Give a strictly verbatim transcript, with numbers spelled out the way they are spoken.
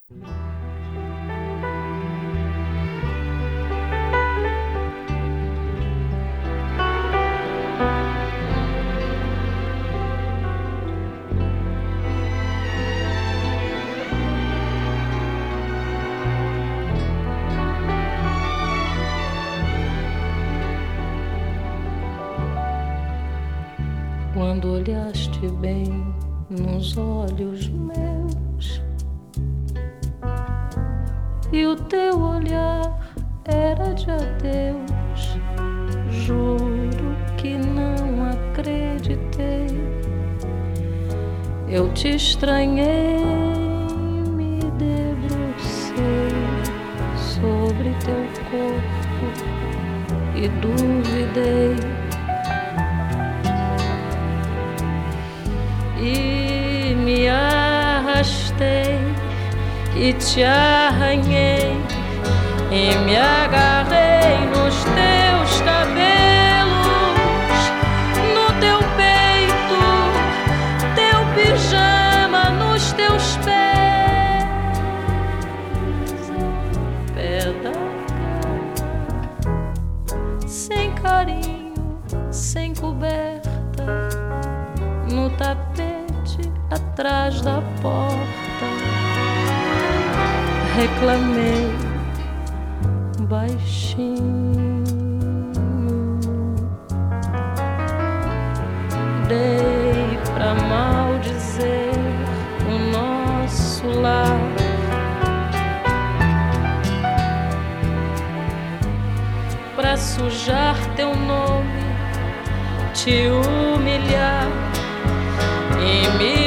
Quando olhaste bem nos olhos meus e o teu olhar era de adeus, juro que não acreditei. Eu te estranhei, me debrucei sobre teu corpo e duvidei. E me arrastei e te arranhei e me agarrei nos teus cabelos, no teu peito, teu pijama nos teus pés, ao pé da cama, sem carinho, sem coberta, no tapete atrás da porta. Reclamei baixinho, dei pra maldizer o nosso lar. Pra sujar teu nome, te humilhar e me